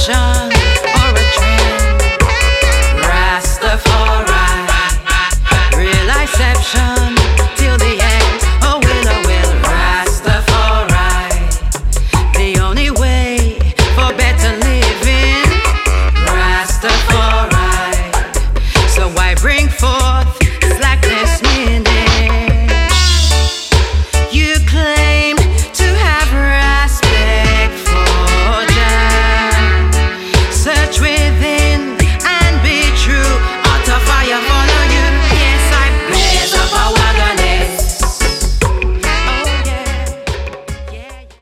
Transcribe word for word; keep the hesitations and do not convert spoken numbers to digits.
fashion or a trend. Rastafari, real exception till the end. Oh, will, oh, will, Rastafari, the only way for better living. Rastafari, so I bring forth